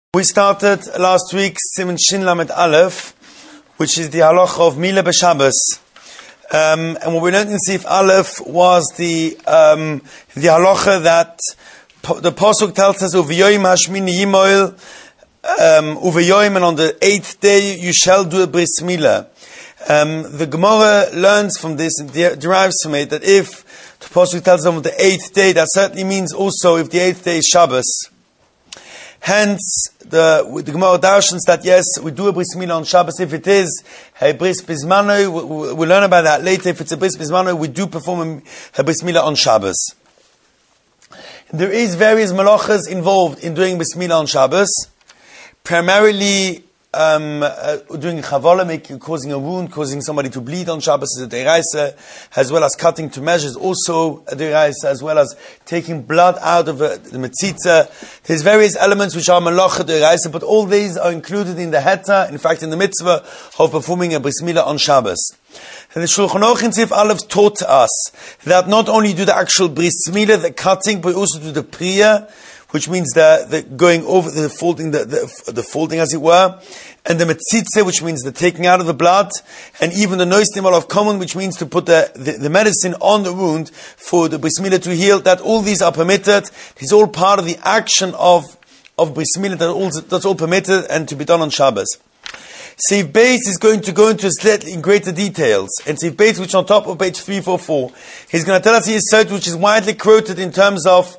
We started last week Siman Shin Lamed Aleph, which is the halacha of Mila b'Shabbos. And what we learned in Sif Aleph was the halacha that the pasuk tells us Uveyoyim Hashmini Yimoil Uveyoyim, and on the 8th day you shall do a bris milah. The Gemara learns from this and derives from it that if the pasuk tells them on the 8th day, that certainly means also if the 8th day is Shabbos. Hence, the Gemara darshans that yes, we do a bris milah on Shabbos if it is a bris bismano. We'll learn about that later. If it's a bris bismano, we do perform a bris milah on Shabbos. There is various malachas involved in doing bris milah on Shabbos. Primarily, doing chavala, causing a wound, causing somebody to bleed on Shabbos is a deraisa, as well as cutting to measures, also a deraisa, as well as taking blood out of the metzitza. There's various elements which are malacha deraisa, but all these are included in the heta, in fact in the mitzvah of performing a bris milah on Shabbos. And the Shulchan Aruch in Sif Aleph taught us that not only do the actual bris milah, the cutting, but also do the priya, which means the going over the folding, the folding as it were, and the metzitze, which means the taking out of the blood, and even the noistim of common, which means to put the medicine on the wound for the bris milah to heal. That all these are permitted. It's all part of the action of bris milah. That's all permitted and to be done on Shabbos. Seif Beis is going to go into slightly in greater details, and Seif Beis, which on top of page 344, he's going to tell us his cert, which is widely quoted in terms of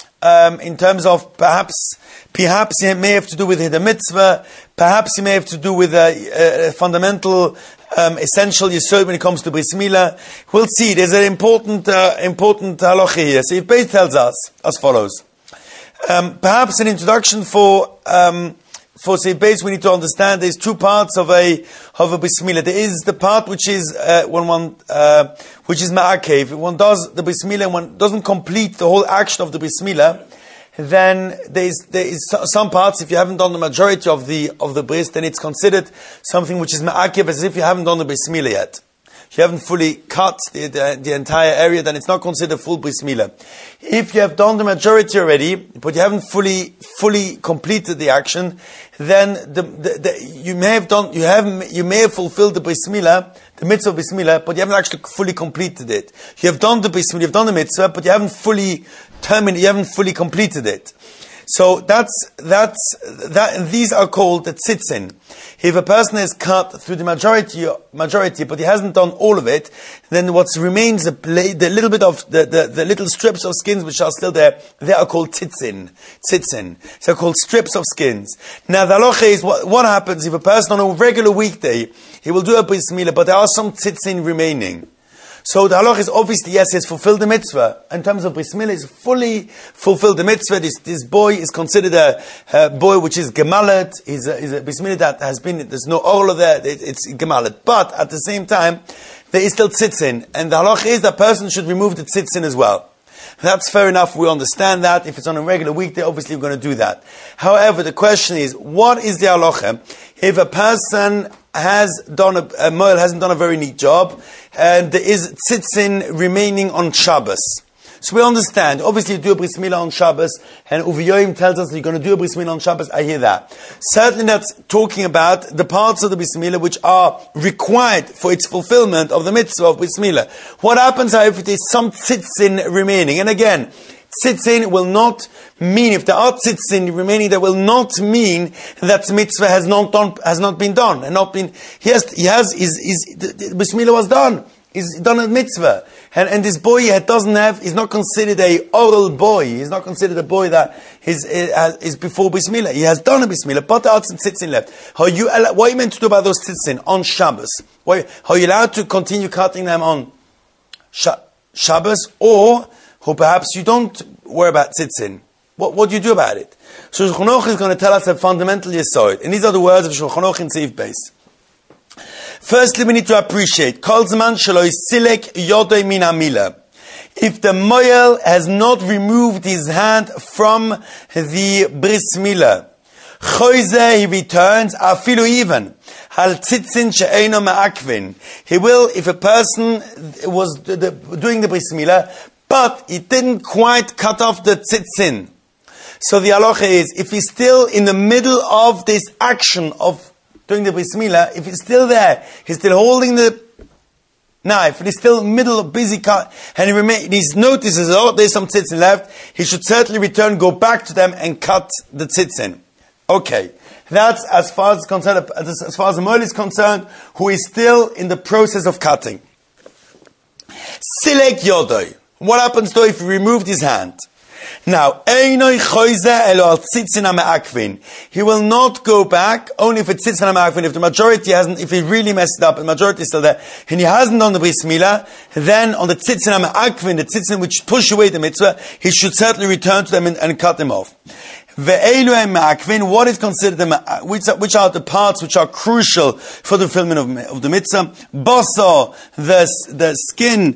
perhaps it may have to do with the mitzvah, perhaps it may have to do with a fundamental, essential yesod when it comes to bris milah. We'll see. There's an important halacha here. So Seif Beis tells us as follows. Perhaps an introduction for Seif Beis, we need to understand there's two parts of a bris milah. There is the part which is which is ma'akev. If one does the bris milah and one doesn't complete the whole action of the bris milah, then there is some parts, if you haven't done the majority of the bris, then it's considered something which is ma'akev, as if you haven't done the bris milah yet. If you haven't fully cut the entire area, then it's not considered full bris milah. If you have done the majority already, but you haven't fully completed the action, then you may have fulfilled the bris milah, the mitzvah of bris milah, but you haven't actually fully completed it. You have done the bris milah, you've done the mitzvah, but you haven't fully completed it. So that these are called the tzitzin. If a person has cut through the majority, but he hasn't done all of it, then what remains, the little bit of the little strips of skins which are still there, they are called tzitzin. They're called strips of skins. Now the halacha is what happens if a person on a regular weekday, he will do a bris milah, but there are some tzitzin remaining. So the halach is obviously, yes, he has fulfilled the mitzvah. In terms of bris milah, he's fully fulfilled the mitzvah. This boy is considered a boy which is gemalet. He's a bris milah that has been, there's no oil there, it's gemalet. But at the same time, there is still tzitzin. And the halach is that person should remove the tzitzin as well. That's fair enough, we understand that. If it's on a regular weekday, obviously we're going to do that. However, the question is, what is the halacha if a person hasn't done a very neat job, and there is tzitzin remaining on Shabbos? So we understand, obviously you do a bris milah on Shabbos, and Uviyoyim tells us that you're going to do a bris milah on Shabbos, I hear that. Certainly that's talking about the parts of the bris milah which are required for its fulfillment of the mitzvah of bris milah. What happens if there is some tzitzin remaining? And again, tzitzin will not mean, if there are tzitzin remaining, that will not mean that the mitzvah has not been done, and not been, the bris milah was done. He's done a mitzvah. And this boy he's not considered a oral boy. He's not considered a boy that is before bris milah. He has done a bris milah, but there are some tzitzin left. What are you meant to do about those tzitzin on Shabbos? Are you allowed to continue cutting them on Shabbos, or perhaps you don't worry about tzitzin? What do you do about it? So Shulchan Aruch is going to tell us a fundamental yesod, and these are the words of Shulchan Aruch in Seif Beis. Firstly, we need to appreciate Kol Zman Shelo Yisilek Yodei Min HaMilah. If the moel has not removed his hand from the bris milah, Choyze, he returns, afilu even, hal tzitzin she'eino ma'akvin. He will, if a person was doing the bris milah, but he didn't quite cut off the tzitzin. So the halacha is, if he's still in the middle of this action of doing the bris milah, if he's still there, he's still holding the knife, and he's still in the middle of busy cut, and he notices, oh, there's some tzitzin left, he should certainly return, go back to them, and cut the tzitzin. Okay. That's as far as concerned, as far as the moil is concerned, who is still in the process of cutting. Silek yodoi. What happens though if he removed his hand? Now, he will not go back, only if it's tzitzin ha'me'akvin. If the majority hasn't, if he really messed it up, and the majority is still there, and he hasn't done the bris milah, then on the tzitzin ha'me'akvin, the tzitzin which push away the mitzvah, he should certainly return to them and cut them off. What is considered which are the parts which are crucial for the fulfillment of the mitzvah? Basa, the skin,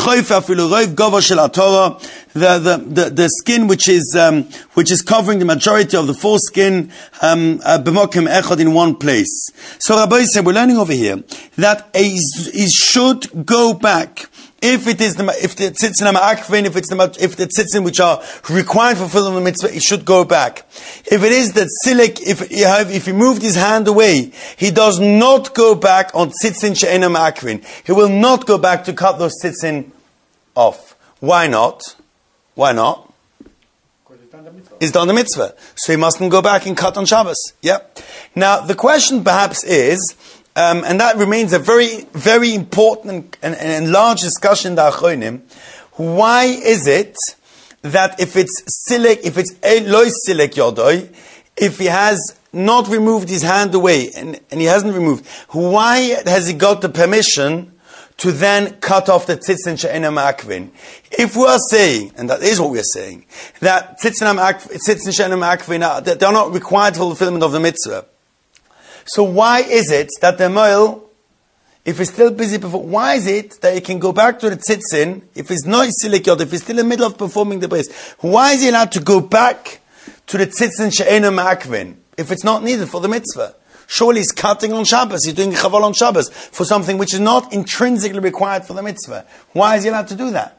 the skin which is covering the majority of the foreskin, in one place. So Rabbi said, we're learning over here that he should go back. If the tzitzin ha'me'akvin, if the tzitzin which are required for fulfilling the mitzvah, he should go back. If it is that silik, if he moved his hand away, he does not go back on tzitzin she'ein ha'me'akvin. He will not go back to cut those tzitzin off. Why not? Why not? He's done the mitzvah. So he mustn't go back and cut on Shabbos. Yeah. Now, the question perhaps is, and that remains a very, very important and large discussion in the Achronim. Why is it that if it's loy silek yodoi, if he has not removed his hand away and he hasn't removed, why has he got the permission to then cut off the tzitzin she'ein ha'me'akvin? If we are saying, and that is what we are saying, that tzitzin she'ein ha'me'akvin, they are not required for the fulfillment of the mitzvah. So why is it that the moil, if he's still busy before, why is it that he can go back to the tzitzin, if he's not silek yod, if he's still in the middle of performing the bris, why is he allowed to go back to the tzitzin she'ein ha'me'akvin, if it's not needed for the mitzvah? Surely he's cutting on Shabbos, he's doing chaval on Shabbos, for something which is not intrinsically required for the mitzvah. Why is he allowed to do that?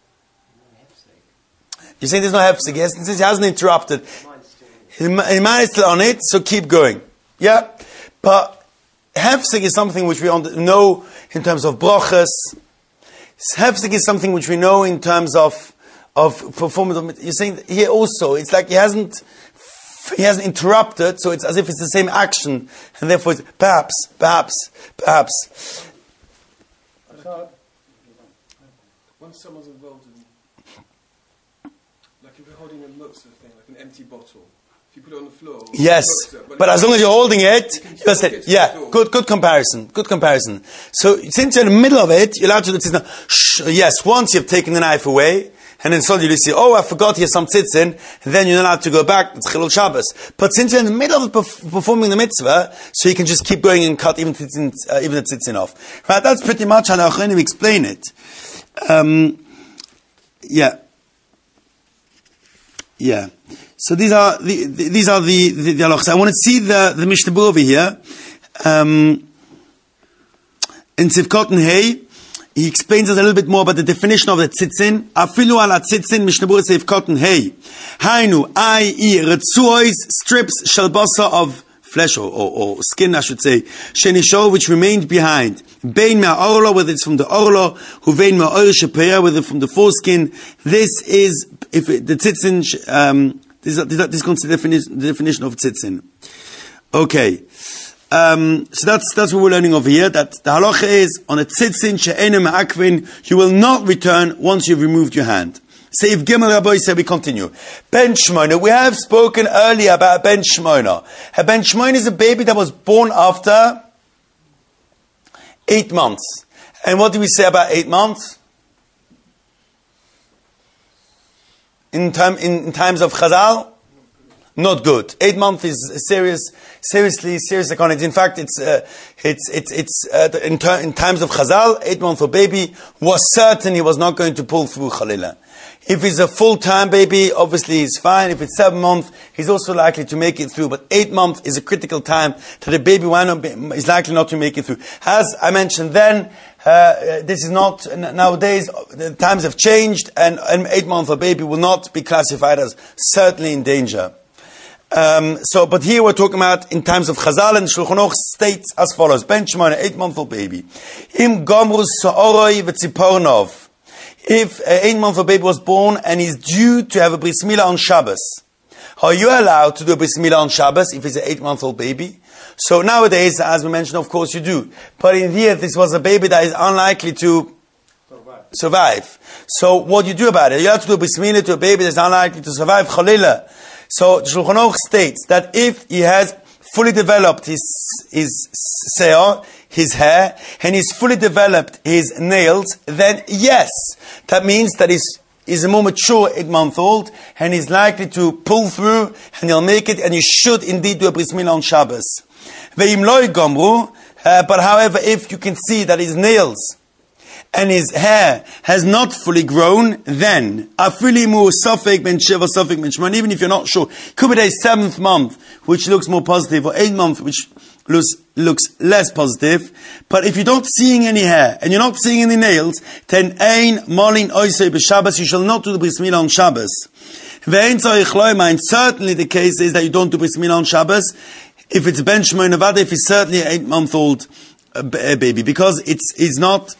You're saying there's no hefsek, yes? Since he hasn't interrupted, his mind is still on it, so keep going. Yeah? But hefsek is something which we know in terms of brachas. Hefsek is something which we know in terms of performance. You're saying here also, it's like he hasn't interrupted, so it's as if it's the same action, and therefore it's perhaps. Once someone's involved in, like if you're holding a muktzah thing, like an empty bottle, if you put it on the floor. Yes, but as long as you're holding it, you said, yeah, good comparison. So since you're in the middle of it, you're allowed to do this. Yes, once you've taken the knife away, and then suddenly you see, oh, I forgot here's some tzitzin, and then you're not allowed to go back, it's Chilul Shabbos. But since you're in the middle of performing the mitzvah, so you can just keep going and cut even the tzitzin off. Right, that's pretty much how the Achronim explain it. Yeah. So these are the halachas. I want to see the Mishnah Berurah over here. In Sivkot and Hey, he explains us a little bit more about the definition of the tzitzin. Afilu ala tzitzin, Mishnah Berurah Sivkot and Hey. Hainu, i.e. retzuos, strips, shalbasa of flesh or skin, I should say, shenisho, which remained behind. Bein ma'orlo, whether it's from the orlo, huvein ma'or shepeya, whether from the foreskin. This is, if the tzitzin, this is considered the definition of tzitzin. Okay. So that's what we're learning over here, that the halacha is, on a tzitzin she'ein ha'me'akvin, you will not return once you've removed your hand. Seif Gimel Rabbi said, we continue. Ben Shmoina, we have spoken earlier about Ben Shmoina. A Ben Shmoina is a baby that was born after 8 months. And what do we say about 8 months? In times of Chazal? Not good. 8 months is seriously economy. In fact, in times of Chazal, 8 month old baby was certain he was not going to pull through Chalila. If it's a full-time baby, obviously he's fine. If it's 7 months, he's also likely to make it through. But 8 months is a critical time that the baby is likely not to make it through. As I mentioned then, this is not, nowadays, the times have changed, and an 8-month-old baby will not be classified as certainly in danger. But here we're talking about in times of Chazal, and Shulchan Aruch states as follows: Ben Shimon, an 8-month-old baby, Im Gomrus Sa'oroi V'Tzipornov. If an 8-month-old baby was born and is due to have a bris milah on Shabbos, are you allowed to do a bris milah on Shabbos if it's an 8-month-old baby? So nowadays, as we mentioned, of course you do. But in here, this was a baby that is unlikely to survive. So what do you do about it? You have to do a bris milah to a baby that is unlikely to survive, Chalila. So Shulchan Aruch states that if he has fully developed his seah, his hair, and he's fully developed his nails, then yes, that means that he's a more mature 8-month-old, and he's likely to pull through, and he'll make it, and you should indeed do a bris milah on Shabbos. Ve'im lo gomru, but however, if you can see that his nails and his hair has not fully grown, then afilimu safek ben sheva safek ben shmon. Even if you're not sure, could be the 7th month, which looks more positive, or 8th month, which looks less positive. But if you're not seeing any hair and you're not seeing any nails, then ein molin oisei b'Shabbos. You shall not do the bris milah on Shabbos. Ve'ein tzarich loyma. And certainly the case is that you don't do bris milah on Shabbos if it's ben shmon avada, if it's certainly an 8-month-old baby, because it's not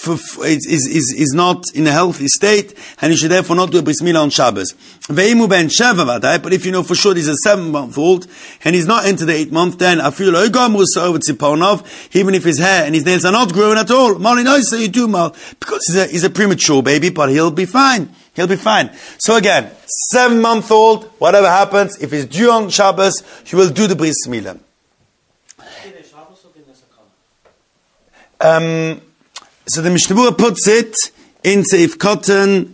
not in a healthy state, and you should therefore not do a bris milah on Shabbos. Ve'imu ben sheva vaday, but if you know for sure he's a 7-month-old and he's not into the 8th month, then afilu lo gomru sa'or v'tzipornov, even if his hair and his nails are not growing at all, mali noisa you do mal, because he's a premature baby, but he'll be fine. He'll be fine. So again, 7-month-old, whatever happens, if he's due on Shabbos, you will do the bris milah. So the Mishnah Berurah puts it in Seif Cotton,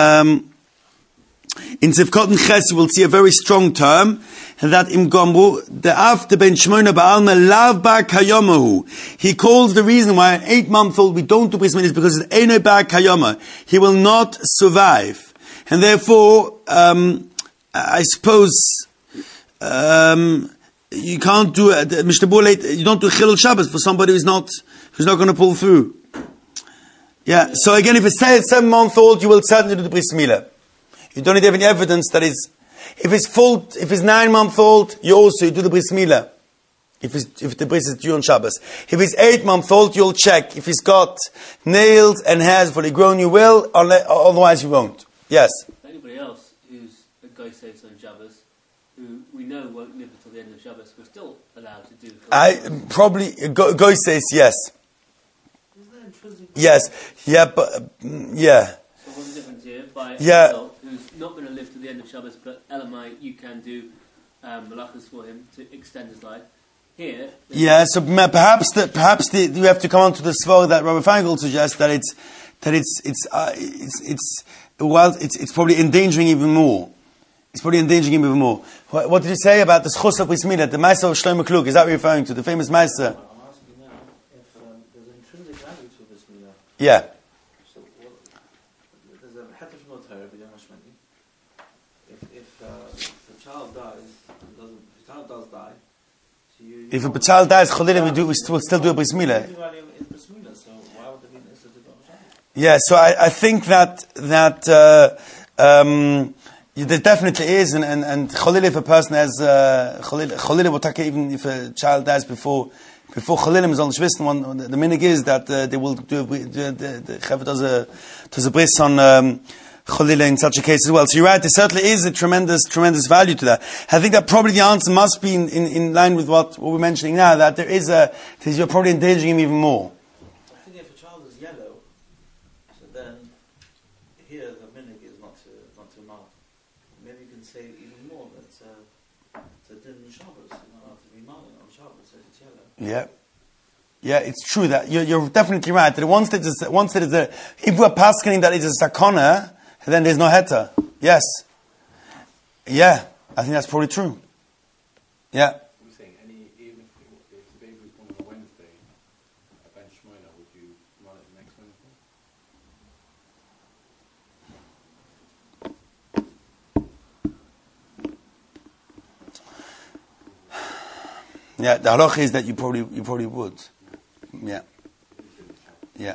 Ches, you will see a very strong term, that im Gomru, the after ben Shmona ba'alma lav bar kayomahu. He calls the reason why an 8-month-old we don't do bris milah is because it's eno bar kayoma. He will not survive. And therefore, I suppose, you can't do, Mishnah Berurah, you don't do Chilul Shabbos for somebody who's not going to pull through. Yeah, so again, if it's 7-month-old, you will certainly do the bris milah. You don't need any evidence that is. If it's 9-month-old, you do the bris milah. If the bris is due on Shabbos. If it's 8-month-old, you'll check. If he's got nails and hairs fully grown, you will. Otherwise, you won't. Yes. Anybody else who's a guy says on Shabbos, who we know won't live until the end of Shabbos, we're still allowed to do. Probably Goy says yes. Yes, yeah, but yeah. So what's the difference here? By an yeah. adult who's not going to live to the end of Shabbos, but Elamai, you can do malachas for him to extend his life. Here, yeah. So perhaps you have to come on to the svara that Rabbi Feingold suggests that it's probably endangering even more. It's probably endangering him even more. What did you say about the schus of bris milah, the Meister of Shlomo Klug? Is that what you're referring to, the famous Meister? Yeah. So there's a heter from the Torah, if the child dies, if the child does die, so if a child dies, we still do a bris milah. So why would there be an issue to do on Shabbos? Yeah, so I think that there definitely is, and Cholil, if a person has Cholil, even if a child dies before Chalilim is on Shvistan, the minig is that they will do the Chaver does a bris on Cholil in such a case as well. So you're right, there certainly is a tremendous value to that. I think that probably the answer must be in line with what we're mentioning now, that you're probably endangering him even more. I think if a child is yellow, so then here the minig is not to mal. Maybe you can say even more that it's a din Shabbos, you're not allowed to be mal on Shabbos if it's yellow. Yeah, it's true that you're definitely right. That once there is if we're paskening that it's a sakona, then there's no heta. Yes. Yeah, I think that's probably true. Yeah. I'm saying even if the baby was born on a Wednesday, a ben shmoina, would you run it next Wednesday? Yeah, the halacha is that you probably would. Yeah. Yeah.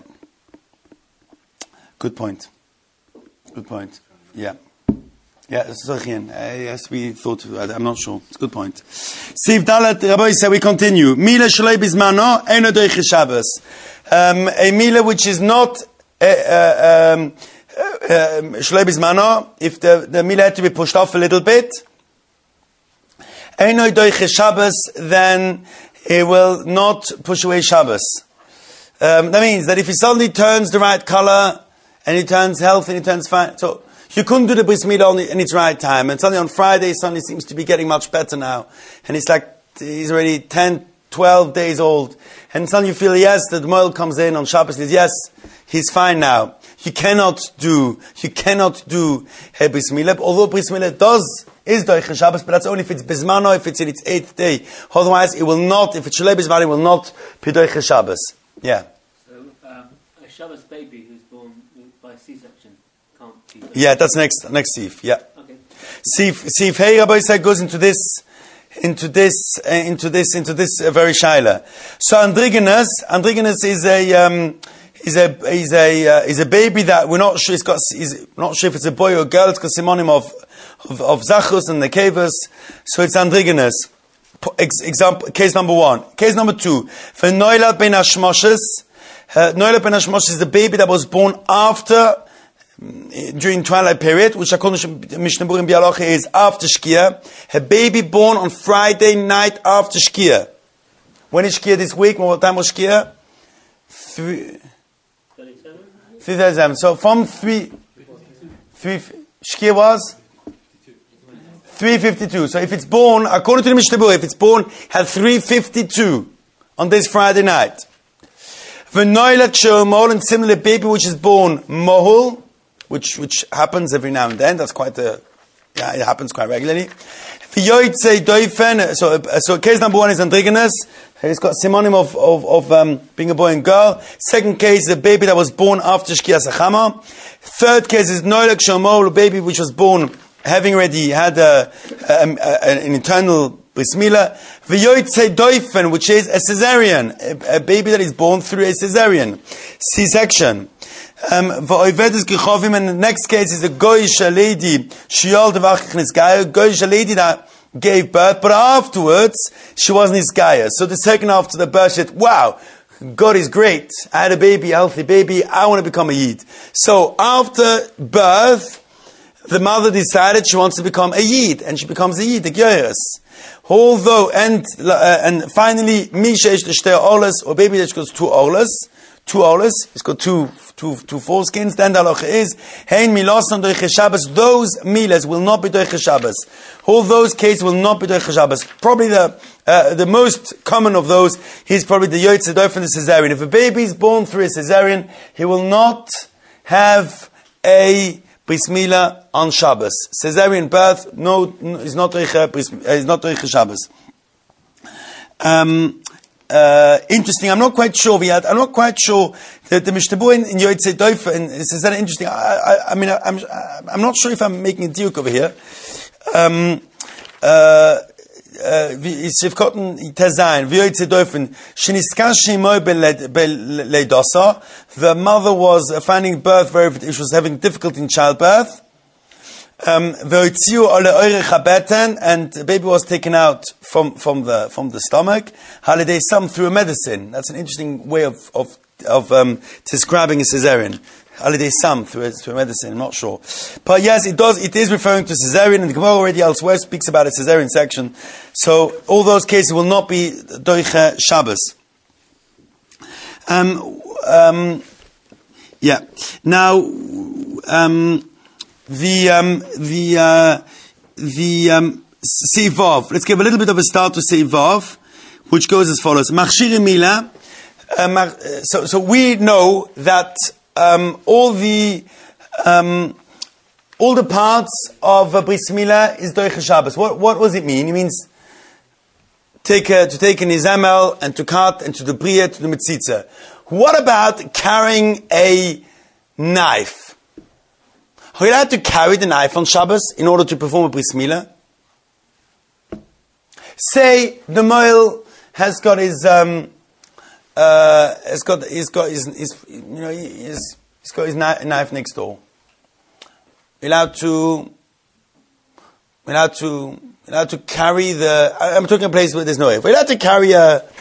Good point. Yeah. Yeah, it's it has to be thought of. I'm not sure. It's a good point. Siv Dalet, Rabbi said we continue. Mila shalei bizmano, eno doiche Shabbos. A mila which is not shalei bizmano, if the mila had to be pushed off a little bit, eno doiche Shabbos, then it will not push away Shabbos. That means that if he suddenly turns the right color, and he turns healthy, and he turns fine, so you couldn't do the bris milah only in its right time. And suddenly on Friday, suddenly seems to be getting much better now. And it's like, he's already 10, 12 days old. And suddenly you feel, yes, the moil comes in on Shabbos, says, yes, he's fine now. You cannot do a bris milah, although bris milah is doiche Shabbos, but that's only if it's bismano, if it's in its 8th day. Otherwise, it will not, if it's shalei bismano, it will not be doiche Shabbos. Yeah. So, a Shabbos baby who's born by C-section can't be... Yeah, that's next Sif. Yeah. Okay. Sif Hey Rabbi said goes into this very shaila. So androgynous is a baby that we're not sure he's not sure if it's a boy or a girl. It's got simonim of zachus and nekevus. So it's androgynous. Example, case number 1. Case number 2. For Noilat ben Hashmoshes. Noilat ben Hashmoshes is the baby that was born after, during twilight period, which according to Mishnah Berurah in Bialocha is after Shkia. A baby born on Friday night after Shkia. When is Shkia this week? What time was Shkia? 3:37. So from 3 Shkia was 3:52. So if it's born, according to the Mishnah Berurah, if it's born at 3:52 on this Friday night, v'noilat shomol, and similar baby which is born mohul, which happens every now and then. That's it happens quite regularly. V'yoytzei doifen. So case number 1 is androgynous. It's got simonim of being a boy and girl. Second case is a baby that was born after Shkias Achama. Third case is noilat shomol, a baby which was born having already had an internal bris milah. V'yoytzei doifen, which is a cesarean, a baby that is born through a cesarean, C-section. V'oivedes gechovim, and the next case is a goyish lady, shiol devachich nisgaya, goyish lady that gave birth, but afterwards she wasn't nisgaya. So the second after the birth, she said, wow, God is great. I had a baby, a healthy baby, I want to become a yid. So after birth, the mother decided she wants to become a yid, and she becomes a yid, a gyoris. Although, and finally, Mishesh the Shtei Olas, or baby that goes 2 olas, it's got two foreskins, then the halacha is, Hein milosan doiche Shabbos, those milas will not be doiche Shabbos. All those cases will not be doiche Shabbos. Probably the most common of those is probably the Yotzei Doifen, the cesarean. If a baby is born through a cesarean, he will not have a bris milah on Shabbos. Cesarean birth, is not doiche Shabbos. Interesting. I'm not quite sure that the Mishnah Berurah in Yotzei Doifen is that interesting. I'm not sure if I'm making a diuk over here. The mother was finding birth she was having difficulty in childbirth. And the baby was taken out from the stomach. Holiday some through a medicine. That's an interesting way of describing a cesarean. Holiday some through a medicine. I'm not sure, but yes, it does. It is referring to cesarean, and the Gemara already elsewhere speaks about a cesarean section. So all those cases will not be doiche Shabbos. Yeah. Now. The Seivav. Let's give a little bit of a start to Seivav, which goes as follows. Machshir Mila. So we know that all the parts of bris milah is doiche Shabbos. What does it mean? It means to take an izamel and to cut and to the bria to the mitzitza. What about carrying a knife? Are you allowed to carry the knife on Shabbos in order to perform a bris milah? Say the moil has got his he's got his knife next door. You're allowed to carry the. I'm talking a place where there's no knife. We're allowed to carry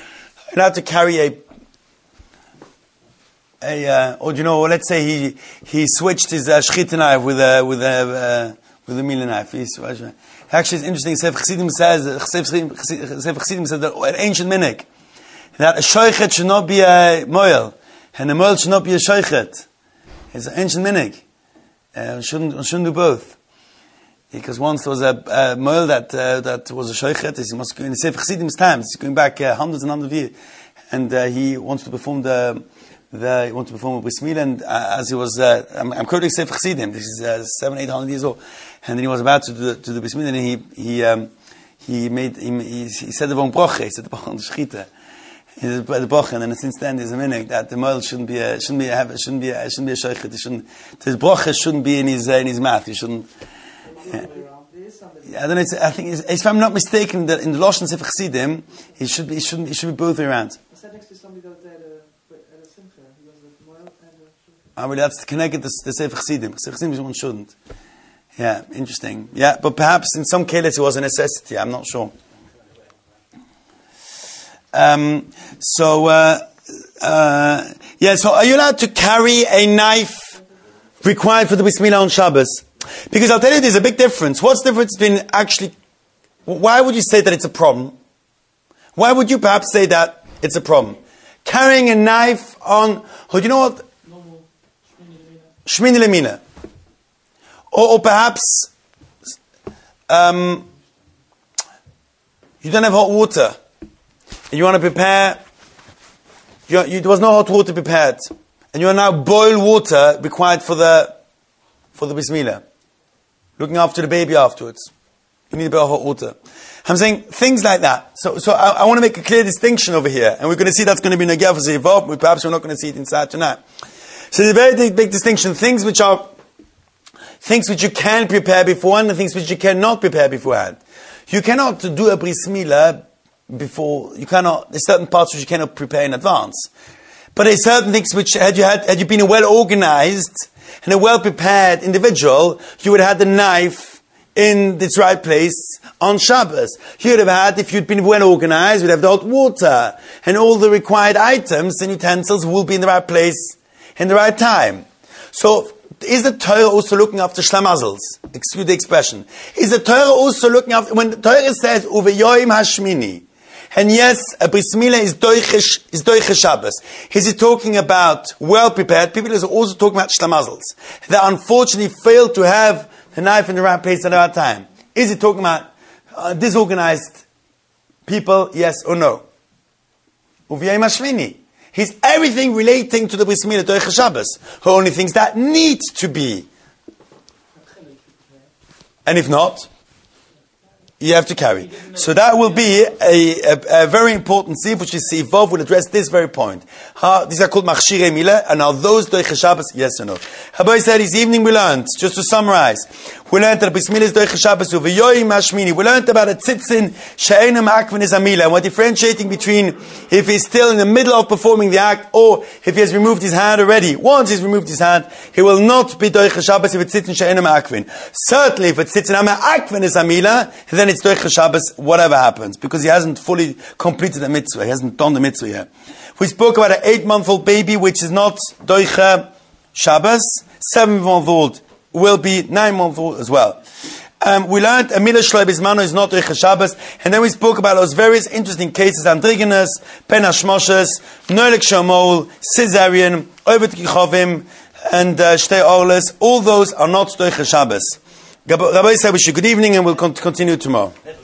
or let's say he switched his shchita knife with a mila knife. Actually, it's interesting. Sefer Chassidim says that an ancient minhag that a shoichet should not be a moel and a moel should not be a shoichet. It's an ancient minhag. Shouldn't do both. Because once there was a moel that was a shoichet. He must go in the Sefer Chassidim's times. He's going back hundreds and hundreds of years, and he wants to perform a bris milah, and as he was, I'm quoting Sefer Chassidim. This is 700-800 years old, and then he was about to do the bris milah, and he said the wrong bracha. He said the bracha on the shechita. He said the bracha, and then since then there's a minhag that the moel shouldn't be a shoichet. The bracha shouldn't be in his mouth. He shouldn't. Yeah. I don't know. I think if I'm not mistaken, that in the Lashon Sefer Chassidim, it should be both way around. I sat next to somebody the other day at a simcha. He was the moel and the. Really, that's connected to the Sefer Chassidim. Sefer Chassidim one shouldn't. Yeah, interesting. Yeah, but perhaps in some cases it was a necessity. I'm not sure. So are you allowed to carry a knife required for the bris milah on Shabbos? Because I'll tell you, there's a big difference. What's the difference between actually? Why would you say that it's a problem? Why would you perhaps say that it's a problem? Carrying a knife on, you know what? Shmini lemina. Or perhaps you don't have hot water. And you want to prepare, there was no hot water prepared. And you are now boil water required for the bris milah. Looking after the baby afterwards. You need a bit of hot water. I'm saying things like that. So I want to make a clear distinction over here. And we're going to see that's going to be Nagel for Zevov. Perhaps we're not going to see it inside tonight. So there's a very big distinction. Things which you can prepare beforehand and things which you cannot prepare beforehand. You cannot do a bris milah before, there's certain parts which you cannot prepare in advance. But there's certain things which, had you been a well-organized and a well-prepared individual, you would have had the knife in its right place on Shabbos. You would have had, if you'd been well-organized, you'd have the hot water and all the required items and utensils will be in the right place in the right time. So, is the Torah also looking after shlamazels? Excuse the expression. Is the Torah also looking after, when the Torah says, Uveyoim hashmini, and yes, a bris milah is doiche Shabbos. Is he talking about well-prepared? People are also talking about shlamazels that unfortunately fail to have the knife in the right place at the right time. Is he talking about disorganized people? Yes or no? Uviyayim hashmini. He's everything relating to the bris milah doiche Shabbos. Only things that need to be. And if not, you have to carry. So that will be a very important sif, which is Sivov will address this very point. These are called Machshirei Milah, and are those Doiche Shabbos? Yes or no? Habay said this evening we learned, just to summarize, we learned that Bris Milah is Doiche Shabbos, Uveyoim Hashmini. We learned about a tzitzin, She'ena Ma'akvin is a Milah, and we're differentiating between if he's still in the middle of performing the act, or if he has removed his hand already. Once he's removed his hand, he will not be Doiche Shabbos if it's tzitzin She'ena Ma'akvin. Certainly if it's tzitzin Ma'akvin is a Milah, then it's Doiche Shabbos, whatever happens, because he hasn't fully completed the mitzvah. He hasn't done the mitzvah yet. We spoke about an 8-month-old baby, which is not Doiche Shabbos. 7-month-old will be 9-month-old as well. We learned a Milah Shloi Bismano is not Doiche Shabbos, and then we spoke about those various interesting cases: Androgenous, Pen Hashmoshes, Noelek Shomol, Caesarean, Ovet Kichovim, and Shtei Orles. All those are not Doiche Shabbos. Rabbi said we should good evening, and we'll continue tomorrow.